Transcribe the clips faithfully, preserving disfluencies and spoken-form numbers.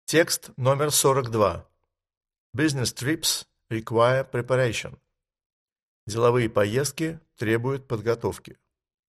Текст номер сорок два. Business trips require preparation. Деловые поездки требуют подготовки.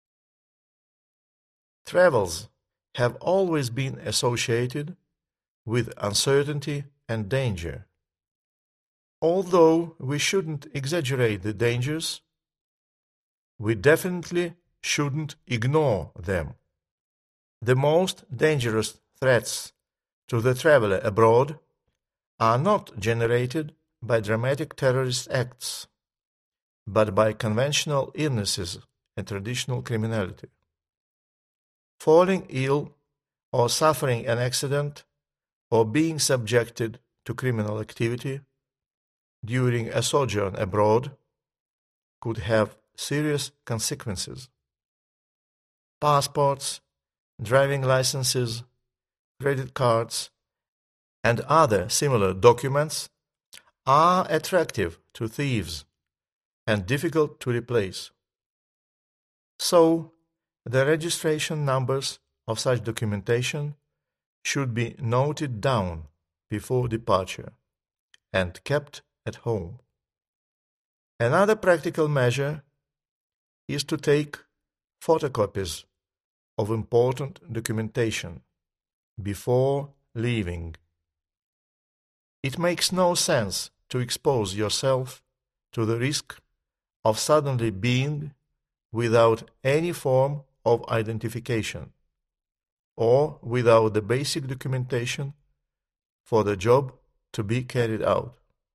Travels have always been associated with uncertainty and danger. Although we shouldn't exaggerate the dangers, we definitely shouldn't ignore them. The most dangerous threats to the traveler abroad are not generated by dramatic terrorist acts, but by conventional illnesses and traditional criminality. Falling ill or suffering an accident or being subjected to criminal activity during a sojourn abroad could have serious consequences. Passports, driving licenses, credit cards, and other similar documents are attractive to thieves and difficult to replace. So, the registration numbers of such documentation should be noted down before departure and kept at home. Another practical measure is to take photocopies of important documentation before leaving. It makes no sense to expose yourself to the risk of suddenly being without any form of identification or without the basic documentation for the job to be carried out.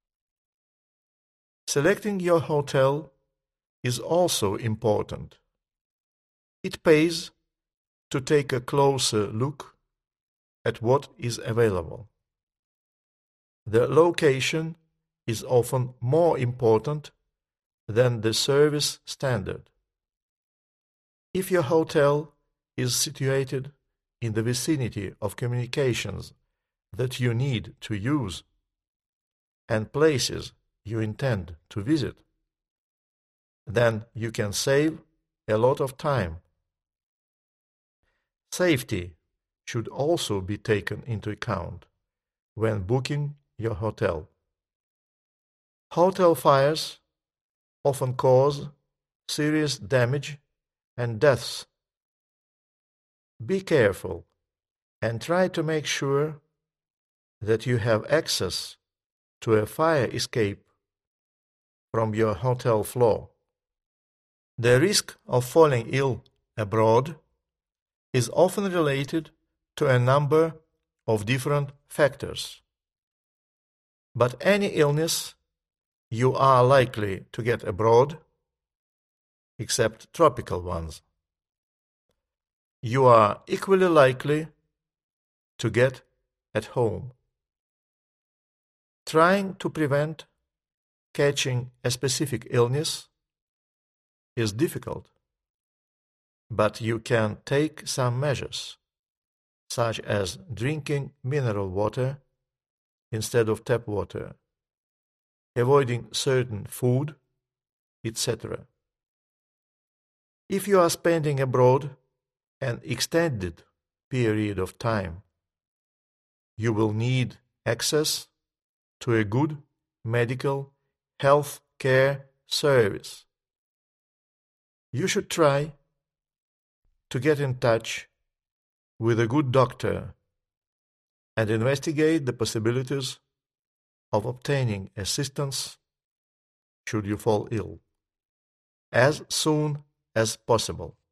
Selecting your hotel is also important. It pays to take a closer look at what is available. The location is often more important than the service standard. If your hotel is situated in the vicinity of communications that you need to use and places you intend to visit, then you can save a lot of time. Safety should also be taken into account when booking your hotel. Hotel fires often cause serious damage and deaths. Be careful and try to make sure that you have access to a fire escape from your hotel floor. The risk of falling ill abroad is often related to a number of different factors. But any illness you are likely to get abroad, except tropical ones, you are equally likely to get at home. Trying to prevent catching a specific illness is difficult, but you can take some measures, such as drinking mineral water instead of tap water, avoiding certain food, et cetera. If you are spending abroad an extended period of time, you will need access to a good medical health care service. You should try to get in touch with a good doctor and investigate the possibilities of obtaining assistance should you fall ill as soon as possible.